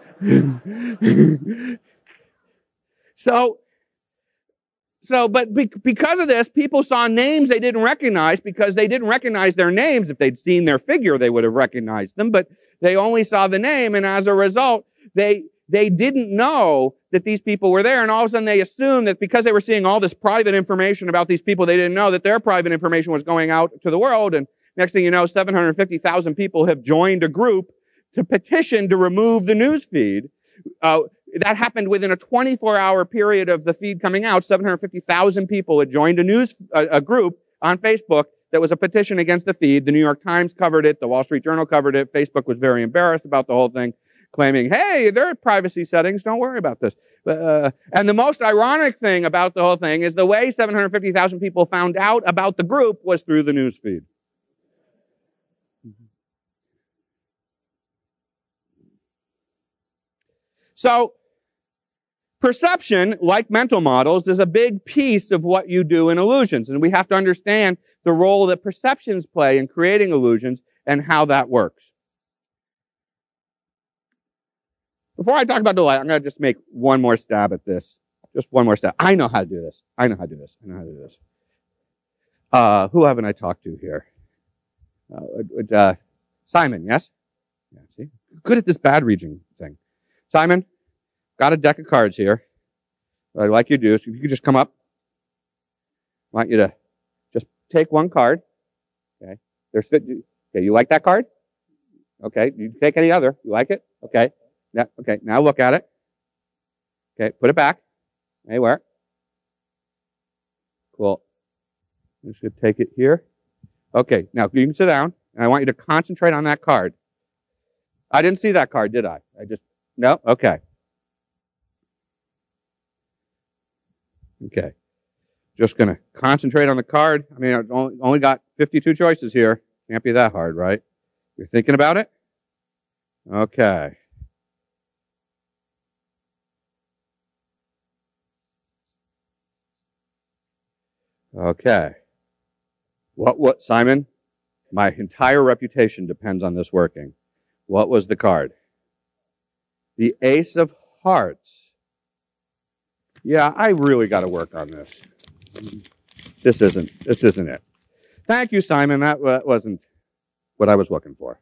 But because of this, people saw names they didn't recognize because they didn't recognize their names. If they'd seen their figure, they would have recognized them, but they only saw the name, and as a result, they didn't know that these people were there, and all of a sudden they assumed that because they were seeing all this private information about these people, they didn't know that their private information was going out to the world, and next thing you know, 750,000 people have joined a group to petition to remove the news feed. That happened within a 24-hour period of the feed coming out. 750,000 people had joined a group on Facebook that was a petition against the feed. The New York Times covered it. The Wall Street Journal covered it. Facebook was very embarrassed about the whole thing, claiming, hey, there are privacy settings. Don't worry about this. And the most ironic thing about the whole thing is the way 750,000 people found out about the group was through the news feed. So, perception, like mental models, is a big piece of what you do in illusions. And we have to understand the role that perceptions play in creating illusions and how that works. Before I talk about delight, I'm going to just make one more stab at this. Just one more stab. I know how to do this. Who haven't I talked to here? Simon, yes? Yeah, see? Good at this bad reading thing. Simon, got a deck of cards here. What I'd like you to do is, if you could just come up, I want you to just take one card. Okay. Okay, you like that card? Okay. You take any other. You like it? Okay. Yeah, okay. Now look at it. Okay. Put it back. Anywhere. Cool. You should take it here. Okay. Now you can sit down, and I want you to concentrate on that card. I didn't see that card, did I? No? Okay. Okay. Just going to concentrate on the card. I mean, I've only got 52 choices here. Can't be that hard, right? You're thinking about it? Okay. Okay. What, Simon? My entire reputation depends on this working. What was the card? The Ace of Hearts. Yeah, I really got to work on this. This isn't it. Thank you, Simon. That wasn't what I was looking for.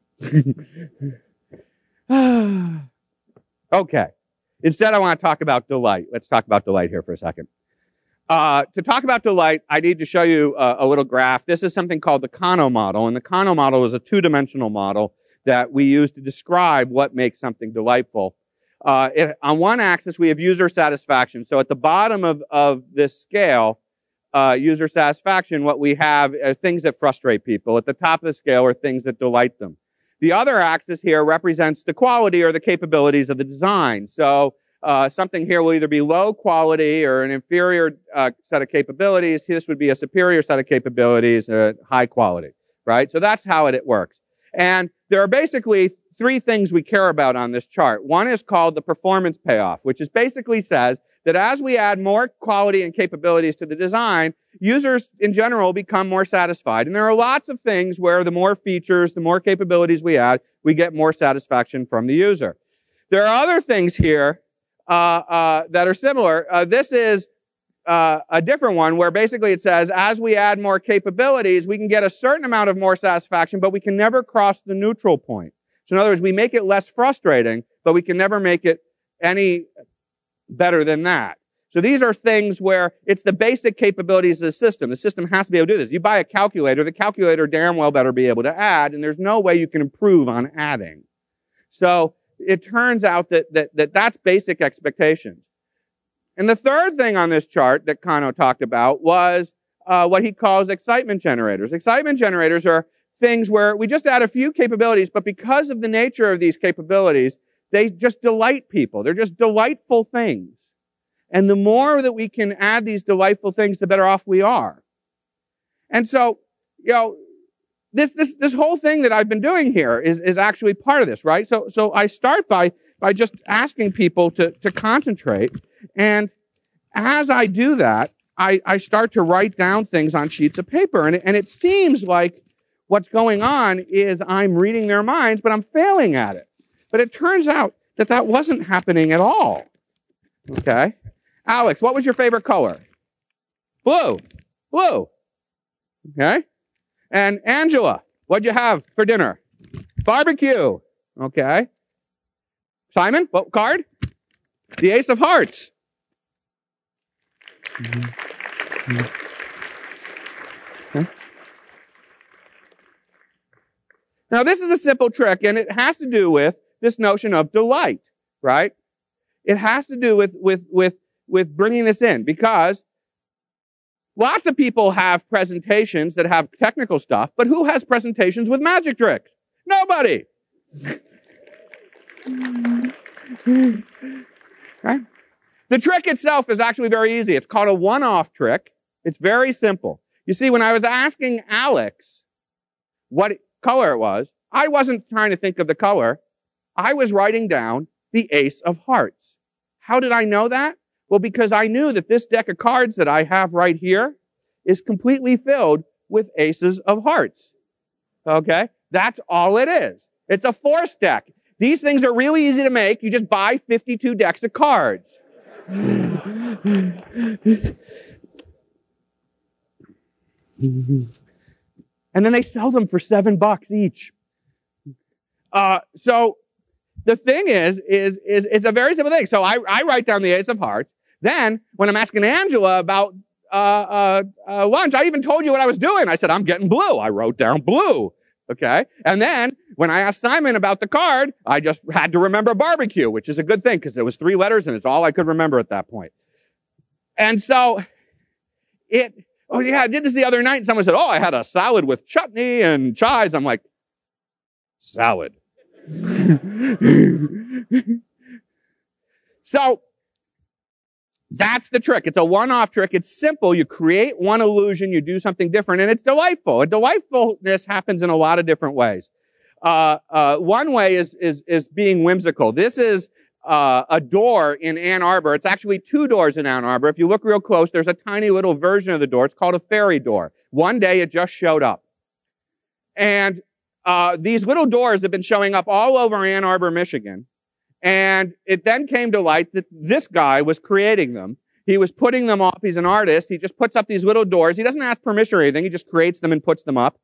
Okay. Instead, I want to talk about delight. Let's talk about delight here for a second. To talk about delight, I need to show you a little graph. This is something called the Kano model, and the Kano model is a two-dimensional model that we use to describe what makes something delightful. On one axis, we have user satisfaction. So at the bottom of this scale, user satisfaction, what we have are things that frustrate people. At the top of the scale are things that delight them. The other axis here represents the quality or the capabilities of the design. So something here will either be low quality or an inferior set of capabilities. This would be a superior set of capabilities, high quality, right? So that's how it works. And there are basically three things we care about on this chart. One is called the performance payoff, which is basically says that as we add more quality and capabilities to the design, users in general become more satisfied. And there are lots of things where the more features, the more capabilities we add, we get more satisfaction from the user. There are other things here that are similar. This is a different one where basically it says as we add more capabilities, we can get a certain amount of more satisfaction, but we can never cross the neutral point. So in other words, we make it less frustrating, but we can never make it any better than that. So these are things where it's the basic capabilities of the system. The system has to be able to do this. You buy a calculator, the calculator damn well better be able to add, and there's no way you can improve on adding. So it turns out that's basic expectations. And the third thing on this chart that Kano talked about was what he calls excitement generators. Excitement generators are things where we just add a few capabilities, but because of the nature of these capabilities, they just delight people. They're just delightful things. And the more that we can add these delightful things, the better off we are. And so, this whole thing that I've been doing here is actually part of this, right? So I start by just asking people to concentrate. And as I do that, I start to write down things on sheets of paper. And it seems like what's going on is I'm reading their minds, but I'm failing at it. But it turns out that wasn't happening at all. Okay? Alex, what was your favorite color? Blue. Blue. Okay? And Angela, what'd you have for dinner? Barbecue. Okay? Simon, what card? The Ace of Hearts. Okay. Now, this is a simple trick, and it has to do with this notion of delight, right? It has to do with bringing this in, because lots of people have presentations that have technical stuff, but who has presentations with magic tricks? Nobody. Right? The trick itself is actually very easy. It's called a one-off trick. It's very simple. You see, when I was asking Alex what color it was, I wasn't trying to think of the color. I was writing down the Ace of Hearts. How did I know that? Well, because I knew that this deck of cards that I have right here is completely filled with aces of hearts. Okay? That's all it is. It's a force deck. These things are really easy to make. You just buy 52 decks of cards. And then they sell them for $7 each. So the thing is it's a very simple thing. So I write down the Ace of Hearts. Then when I'm asking Angela about lunch, I even told you what I was doing. I said, I'm getting blue. I wrote down blue. Okay. And then when I asked Simon about the card, I just had to remember barbecue, which is a good thing because it was 3 letters and it's all I could remember at that point. And so I did this the other night and someone said, I had a salad with chutney and chives. I'm like, salad. So that's the trick. It's a one-off trick. It's simple. You create one illusion, you do something different, and it's delightful. And delightfulness happens in a lot of different ways. One way is being whimsical. This is a door in Ann Arbor. It's actually 2 doors in Ann Arbor. If you look real close, there's a tiny little version of the door. It's called a fairy door. One day it just showed up. And these little doors have been showing up all over Ann Arbor, Michigan. And it then came to light that this guy was creating them. He was putting them up. He's an artist. He just puts up these little doors. He doesn't ask permission or anything. He just creates them and puts them up.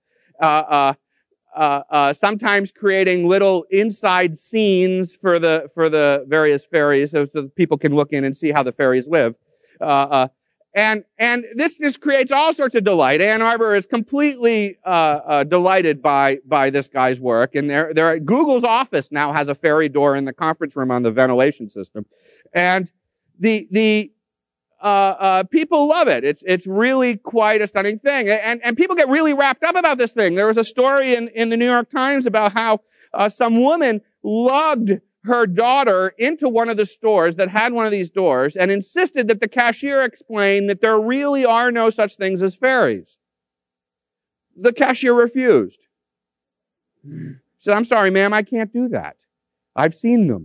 Sometimes creating little inside scenes for the various fairies so people can look in and see how the fairies live. And this just creates all sorts of delight. Ann Arbor is completely delighted by this guy's work. And Google's office now has a fairy door in the conference room on the ventilation system. And the people love it. It's really quite a stunning thing. And people get really wrapped up about this thing. There was a story in the New York Times about how some woman lugged her daughter into one of the stores that had one of these doors and insisted that the cashier explain that there really are no such things as fairies. The cashier refused. She said, I'm sorry, ma'am, I can't do that. I've seen them.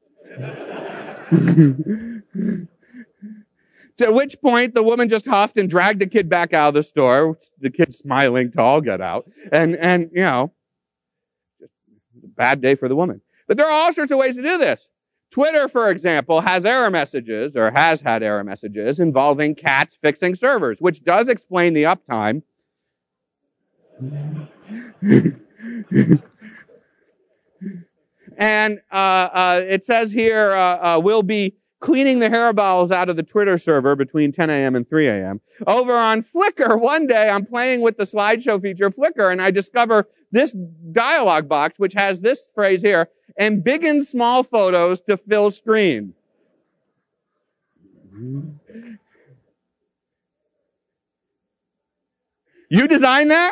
To which point the woman just huffed and dragged the kid back out of the store. The kid smiling to all get out. And you know, just a bad day for the woman. But there are all sorts of ways to do this. Twitter, for example, has error messages, or has had error messages, involving cats fixing servers, which does explain the uptime. And it says here, we'll be cleaning the hairballs out of the Twitter server between 10 a.m. and 3 a.m. Over on Flickr, one day I'm playing with the slideshow feature of Flickr, and I discover this dialog box, which has this phrase here, embiggen small photos to fill screen. You designed that?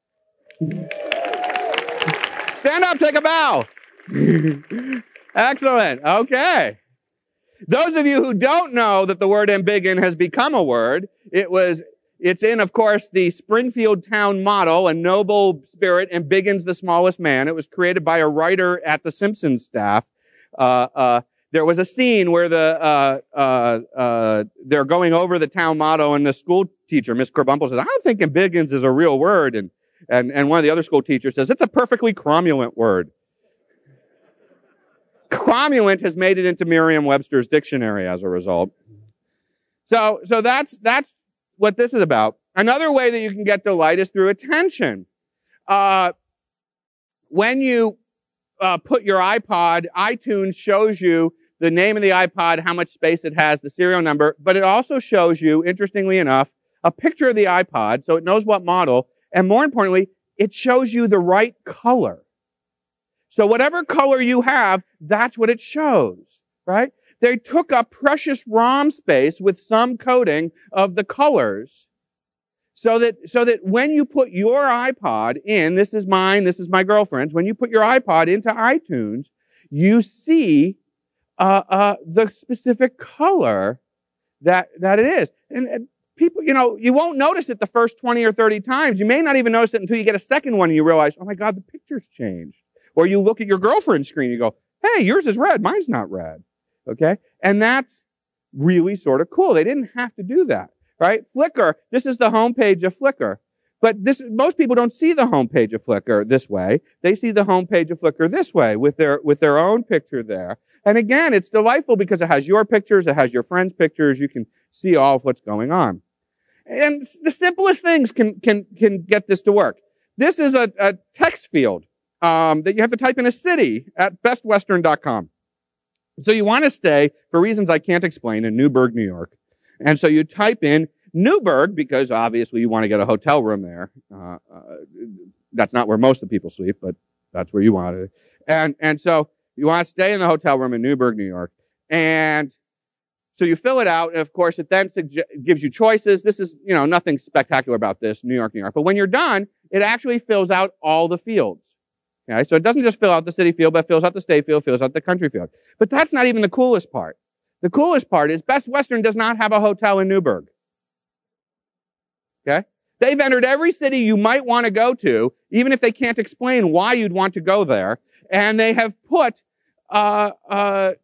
Stand up, take a bow. Excellent. Okay. Those of you who don't know that the word embiggen has become a word, it's in, of course, the Springfield town motto, a noble spirit embiggens the smallest man. It was created by a writer at the Simpsons staff. There was a scene where they're going over the town motto, and the school teacher, Miss Carbumple, says, I don't think embiggens is a real word. And one of the other school teachers says, it's a perfectly cromulent word. Cromulent has made it into Merriam-Webster's dictionary as a result. So that's what this is about. Another way that you can get delight is through attention. When you put your iPod, iTunes shows you the name of the iPod, how much space it has, the serial number, but it also shows you, interestingly enough, a picture of the iPod, so it knows what model, and more importantly, it shows you the right color. So whatever color you have, that's what it shows, right? They took up precious ROM space with some coding of the colors so that when you put your iPod in, this is mine, this is my girlfriend's, when you put your iPod into iTunes, you see the specific color that it is. And people, you won't notice it the first 20 or 30 times. You may not even notice it until you get a second one and you realize, oh my God, the picture's changed. Or you look at your girlfriend's screen and you go, hey, yours is red, mine's not red. Okay? And that's really sort of cool. They didn't have to do that, right? Flickr, this is the homepage of Flickr. But most people don't see the homepage of Flickr this way. They see the homepage of Flickr this way with their own picture there. And again, it's delightful because it has your pictures, it has your friends' pictures. You can see all of what's going on. And the simplest things can get this to work. This is a text field that you have to type in a city at bestwestern.com. So you want to stay, for reasons I can't explain, in Newburgh, New York. And so you type in Newburgh, because obviously you want to get a hotel room there. That's not where most of the people sleep, but that's where you want to. And so you want to stay in the hotel room in Newburgh, New York. And so you fill it out, and of course it then gives you choices. This is, nothing spectacular about this, New York, New York. But when you're done, it actually fills out all the fields. Okay, so it doesn't just fill out the city field, but it fills out the state field, fills out the country field. But that's not even the coolest part. The coolest part is Best Western does not have a hotel in Newburgh. Okay? They've entered every city you might want to go to, even if they can't explain why you'd want to go there, and they have put that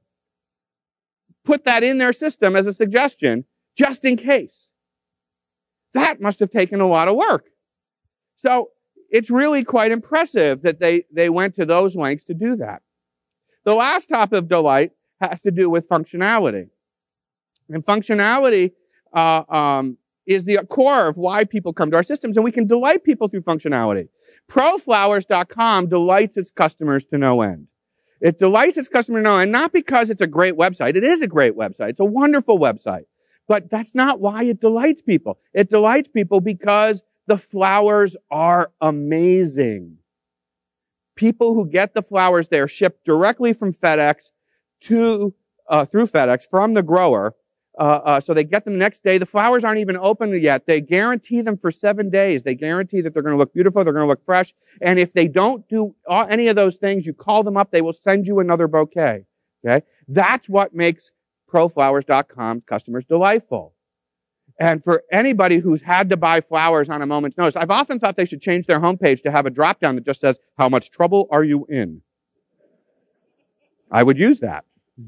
in their system as a suggestion, just in case. That must have taken a lot of work. So it's really quite impressive that they went to those lengths to do that. The last topic of delight has to do with functionality. And functionality is the core of why people come to our systems, and we can delight people through functionality. Proflowers.com delights its customers to no end. It delights its customers to no end, not because it's a great website. It is a great website. It's a wonderful website. But that's not why it delights people. It delights people because the flowers are amazing. People who get the flowers, they're shipped directly from FedEx through FedEx from the grower. So they get them the next day. The flowers aren't even open yet. They guarantee them for 7 days. They guarantee that they're going to look beautiful, they're going to look fresh. And if they don't do any of those things, you call them up, they will send you another bouquet. Okay? That's what makes proflowers.com customers delightful. And for anybody who's had to buy flowers on a moment's notice, I've often thought they should change their homepage to have a drop-down that just says, how much trouble are you in? I would use that.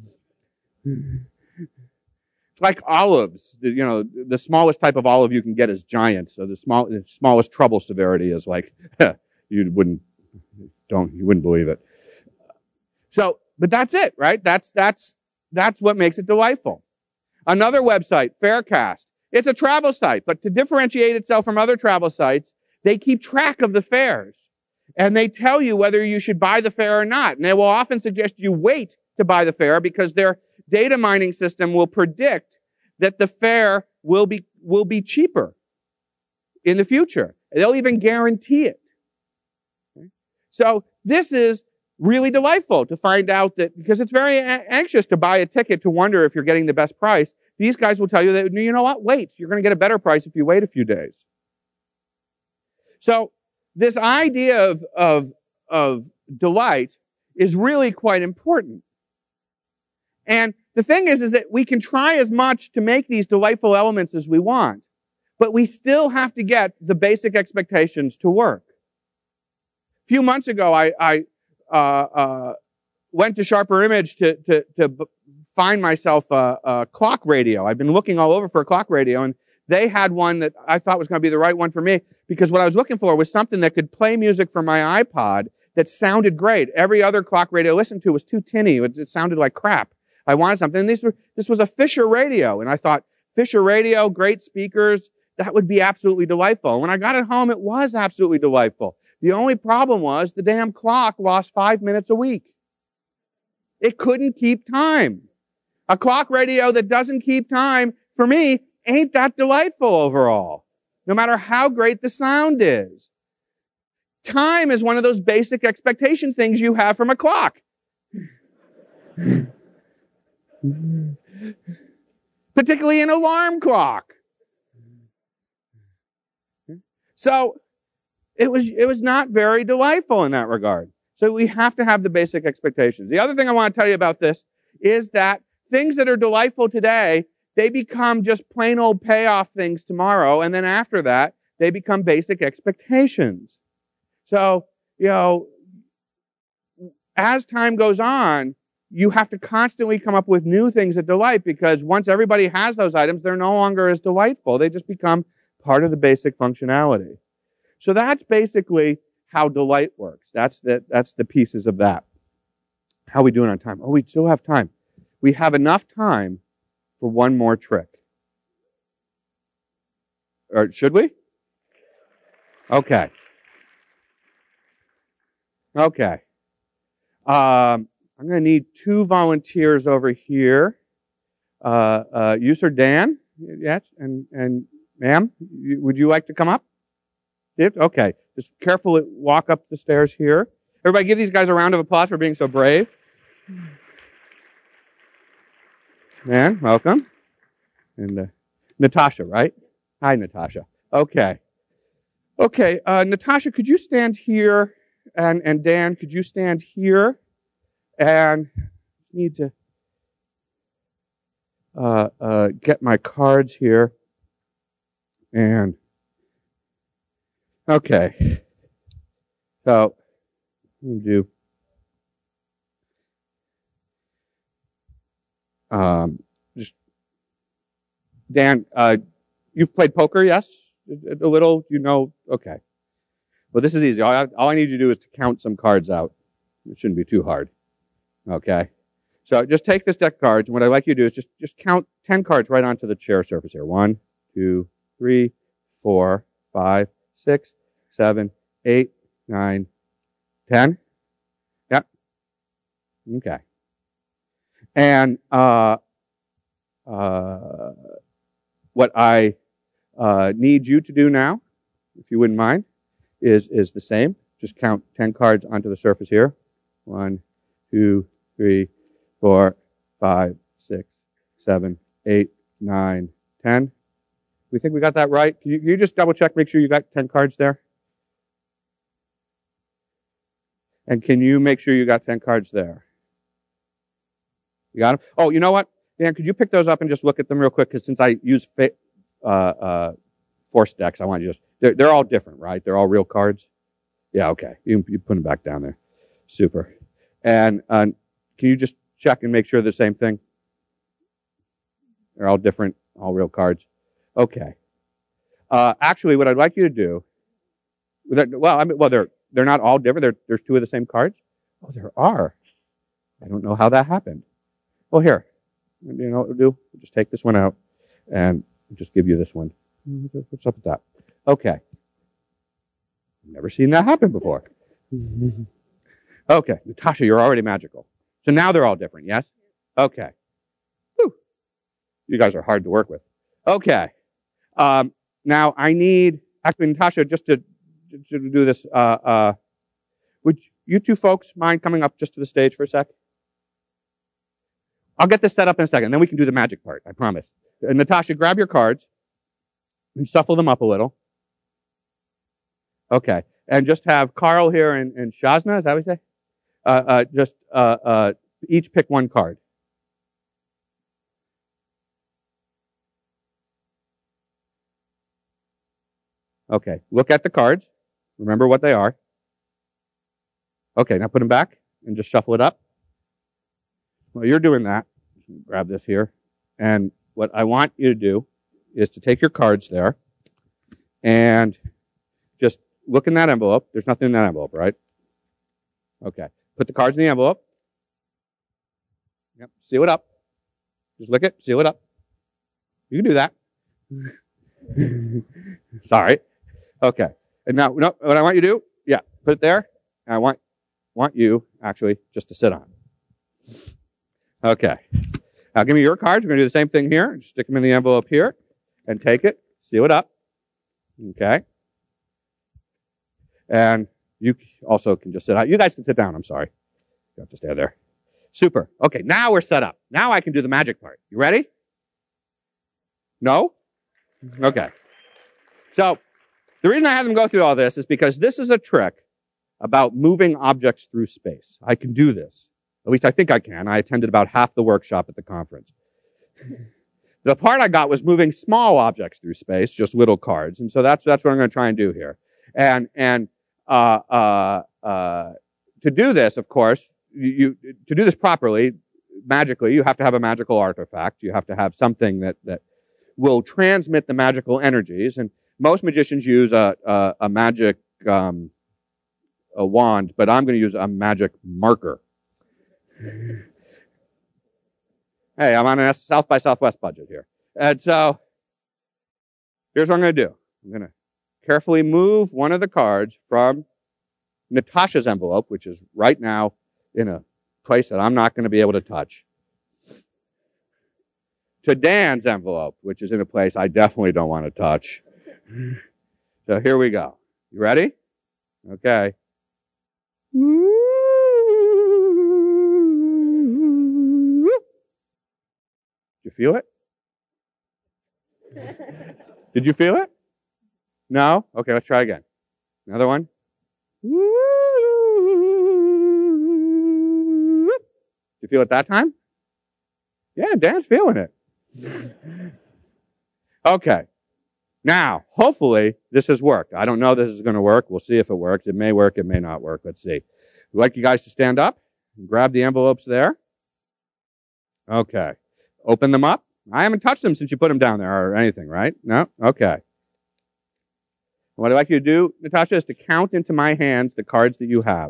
It's like olives. The smallest type of olive you can get is giant. So the smallest trouble severity is like, you wouldn't believe it. So, but that's it, right? That's what makes it delightful. Another website, Faircast. It's a travel site, but to differentiate itself from other travel sites, they keep track of the fares. And they tell you whether you should buy the fare or not. And they will often suggest you wait to buy the fare because their data mining system will predict that the fare will be cheaper in the future. They'll even guarantee it. Okay? So this is really delightful to find out that, because it's very anxious to buy a ticket to wonder if you're getting the best price. These guys will tell you that, you know what, wait, you're going to get a better price if you wait a few days. So this idea of delight is really quite important. And the thing is that we can try as much to make these delightful elements as we want, but we still have to get the basic expectations to work. A few months ago, I went to Sharper Image to find myself a clock radio. I've been looking all over for a clock radio, and they had one that I thought was going to be the right one for me, because what I was looking for was something that could play music from my iPod that sounded great. Every other clock radio I listened to was too tinny. It sounded like crap. I wanted something. And this was a Fisher radio, and I thought, Fisher radio, great speakers, that would be absolutely delightful. And when I got it home, it was absolutely delightful. The only problem was the damn clock lost 5 minutes a week. It couldn't keep time. A clock radio that doesn't keep time, for me, ain't that delightful overall, no matter how great the sound is. Time is one of those basic expectation things you have from a clock. Particularly an alarm clock. So it was not very delightful in that regard. So we have to have the basic expectations. The other thing I want to tell you about this is that things that are delightful today, they become just plain old payoff things tomorrow, and then after that, they become basic expectations. So, as time goes on, you have to constantly come up with new things that delight, because once everybody has those items, they're no longer as delightful. They just become part of the basic functionality. So that's basically how delight works. That's the pieces of that. How are we doing on time? Oh, we still have time. We have enough time for one more trick. Or should we? Okay. Okay. I'm going to need 2 volunteers over here. You, Sir Dan? Yes? And ma'am, would you like to come up? Okay. Just carefully walk up the stairs here. Everybody give these guys a round of applause for being so brave. Man, welcome. And Natasha, right? Hi, Natasha. Okay. Okay, Natasha, could you stand here? And Dan, could you stand here? And need to get my cards here. And okay. So let me do just Dan, you've played poker, yes? A little, you know, okay. Well, this is easy. All I need you to do is to count some cards out. It shouldn't be too hard. Okay? So just take this deck of cards, and what I'd like you to do is just count 10 cards right onto the chair surface here. 1, 2, 3, 4, 5, 6, 7, 8, 9, 10. Yep. Okay. And what I need you to do now, if you wouldn't mind, is the same. Just count 10 cards onto the surface here. 1, 2, 3, 4, 5, 6, 7, 8, 9, 10. We think we got that right? Can you just double check, make sure you got 10 cards there? And can you make sure you got 10 cards there? You got them? Oh, you know what? Dan, could you pick those up and just look at them real quick? Because since I use force decks, I want you to just, they're all different, right? They're all real cards? Yeah, okay. You put them back down there. Super. And can you just check and make sure they're the same thing? They're all different, all real cards. Okay. Actually, what I'd like you to do, they're not all different. There's 2 of the same cards. Oh, there are. I don't know how that happened. Well, here. You know what we'll do? We'll just take this one out and just give you this one. What's up with that? Okay. Never seen that happen before. Okay. Natasha, you're already magical. So now they're all different, yes? Okay. Whew. You guys are hard to work with. Okay. Now I need, actually, Natasha, just to do this, would you 2 folks mind coming up just to the stage for a sec? I'll get this set up in a second, then we can do the magic part, I promise. Natasha, grab your cards and shuffle them up a little. Okay. And just have Carl here and Shazna, is that what you say? Each pick 1 card. Okay. Look at the cards. Remember what they are. Okay, now put them back and just shuffle it up. While you're doing that, grab this here. And what I want you to do is to take your cards there and just look in that envelope. There's nothing in that envelope, right? Okay. Put the cards in the envelope. Yep. Seal it up. Just lick it. Seal it up. You can do that. Sorry. Okay. And now, no, what I want you to do, yeah, put it there. And I want you, actually, just to sit on it. Okay. Now give me your cards. We're going to do the same thing here. Just stick them in the envelope here and take it. Seal it up. Okay. And you also can just sit out. You guys can sit down. I'm sorry. You have to stay there. Super. Okay, now we're set up. Now I can do the magic part. You ready? No? Okay. So, the reason I have them go through all this is because this is a trick about moving objects through space. I can do this. At least I think I can. I attended about half the workshop at the conference. The part I got was moving small objects through space, just little cards. And so that's what I'm going to try and do here. And to do this, of course, to do this properly, magically, you have to have a magical artifact. You have to have something that will transmit the magical energies. And most magicians use a magic a wand, but I'm going to use a magic marker. Hey, I'm on a South by Southwest budget here. And so here's what I'm going to do. I'm going to carefully move one of the cards from Natasha's envelope, which is right now in a place that I'm not going to be able to touch, to Dan's envelope, which is in a place I definitely don't want to touch. So here we go. You ready? Okay. Did you feel it? Did you feel it? No? Okay, let's try again. Another one. Did you feel it that time? Yeah, Dan's feeling it. Okay. Now, hopefully, this has worked. I don't know this is going to work. We'll see if it works. It may work. It may not work. Let's see. I'd like you guys to stand up and grab the envelopes there. Okay. Open them up. I haven't touched them since you put them down there or anything, right? No? Okay. What I'd like you to do, Natasha, is to count into my hands the cards that you have.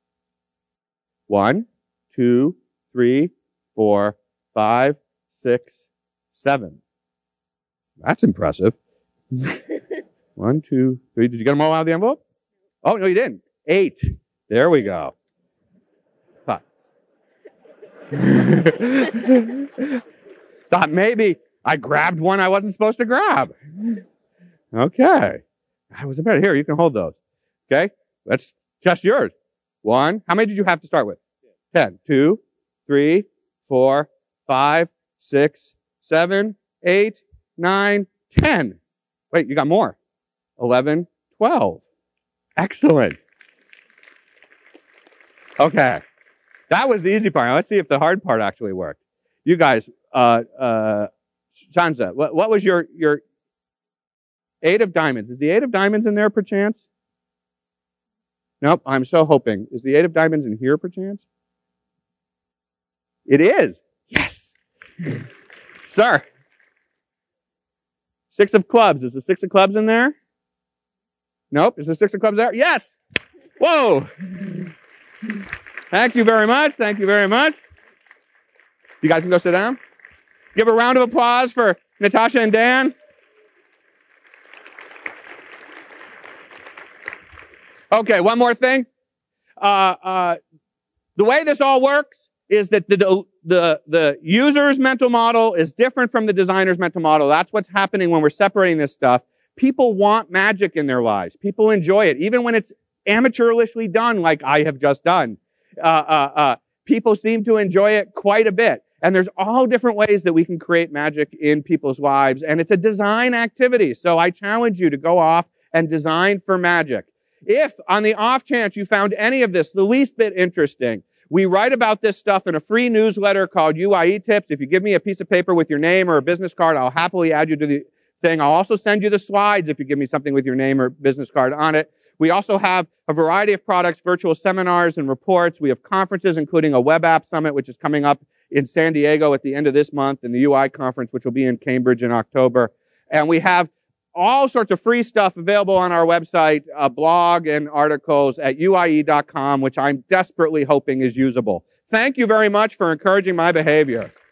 1, 2, 3, 4, 5, 6, 7. That's impressive. 1, 2, 3. Did you get them all out of the envelope? Oh, no, you didn't. 8. There we go. Huh. Thought maybe I grabbed one I wasn't supposed to grab. Okay. I was about here. You can hold those. Okay. Let's test yours. 1. How many did you have to start with? 10. 2, 3, 4, 5, 6, 7, 8, 9, 10. Wait, you got more. 11, 12. Excellent. Okay. That was the easy part. Now let's see if the hard part actually worked. You guys, Shanza, what was your 8 of diamonds? Is the 8 of diamonds in there perchance? Nope, I'm so hoping. Is the 8 of diamonds in here perchance? It is. Yes. Sir. 6 of clubs. Is the 6 of clubs in there? Nope. Is the 6 of clubs there? Yes. Whoa. Thank you very much. Thank you very much. You guys can go sit down. Give a round of applause for Natasha and Dan. Okay, one more thing. The way this all works is that the user's mental model is different from the designer's mental model. That's what's happening when we're separating this stuff. People want magic in their lives. People enjoy it, even when it's amateurishly done like I have just done. People seem to enjoy it quite a bit. And there's all different ways that we can create magic in people's lives. And it's a design activity. So I challenge you to go off and design for magic. If, on the off chance, you found any of this the least bit interesting, we write about this stuff in a free newsletter called UIE Tips. If you give me a piece of paper with your name or a business card, I'll happily add you to the thing. I'll also send you the slides if you give me something with your name or business card on it. We also have a variety of products, virtual seminars and reports. We have conferences, including a web app summit, which is coming up in San Diego at the end of this month, and the UI conference, which will be in Cambridge in October. And we have all sorts of free stuff available on our website, a blog and articles at uie.com, which I'm desperately hoping is usable. Thank you very much for encouraging my behavior.